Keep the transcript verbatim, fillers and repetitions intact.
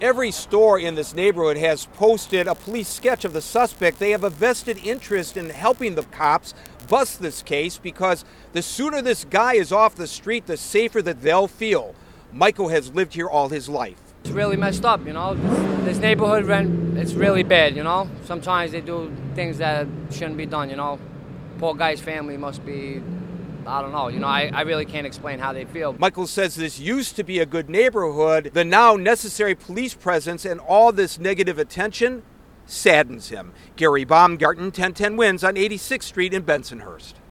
Every store in this neighborhood has posted a police sketch of the suspect. They have a vested interest in helping the cops bust this case because the sooner this guy is off the street, the safer that they'll feel. Michael has lived here all his life. It's really messed up, you know. This neighborhood rent, it's really bad, you know. Sometimes they do things that shouldn't be done, you know. Poor guy's family must be, I don't know, you know, I, I really can't explain how they feel. Michael says this used to be a good neighborhood. The now necessary police presence and all this negative attention saddens him. Gary Baumgarten, ten ten Wins on eighty-sixth Street in Bensonhurst.